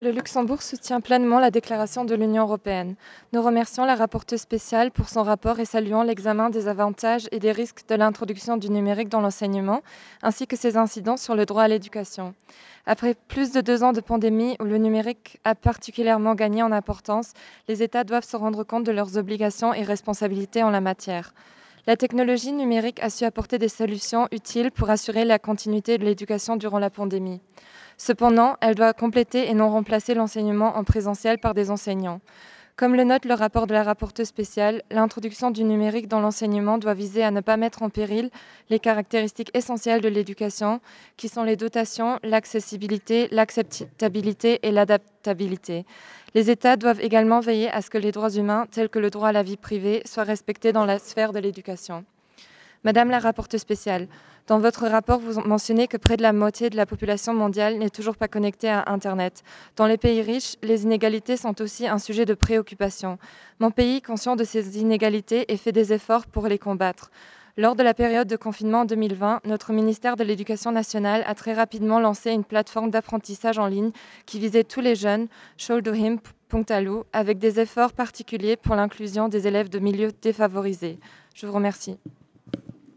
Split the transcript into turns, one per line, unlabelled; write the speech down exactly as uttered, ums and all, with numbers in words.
Le Luxembourg soutient pleinement la déclaration de l'Union européenne. Nous remercions la rapporteure spéciale pour son rapport et saluons l'examen des avantages et des risques de l'introduction du numérique dans l'enseignement, ainsi que ses incidences sur le droit à l'éducation. Après plus de deux ans de pandémie où le numérique a particulièrement gagné en importance, les États doivent se rendre compte de leurs obligations et responsabilités en la matière. La technologie numérique a su apporter des solutions utiles pour assurer la continuité de l'éducation durant la pandémie. Cependant, elle doit compléter et non remplacer l'enseignement en présentiel par des enseignants. Comme le note le rapport de la rapporteure spéciale, l'introduction du numérique dans l'enseignement doit viser à ne pas mettre en péril les caractéristiques essentielles de l'éducation, qui sont les dotations, l'accessibilité, l'acceptabilité et l'adaptabilité. Les États doivent également veiller à ce que les droits humains, tels que le droit à la vie privée, soient respectés dans la sphère de l'éducation. Madame la rapporteure spéciale, dans votre rapport, vous mentionnez que près de la moitié de la population mondiale n'est toujours pas connectée à Internet. Dans les pays riches, les inégalités sont aussi un sujet de préoccupation. Mon pays, conscient de ces inégalités, et fait des efforts pour les combattre. Lors de la période de confinement en deux mille vingt, notre ministère de l'Éducation nationale a très rapidement lancé une plateforme d'apprentissage en ligne qui visait tous les jeunes, Schooldohim point a l u, avec des efforts particuliers pour l'inclusion des élèves de milieux défavorisés. Je vous remercie.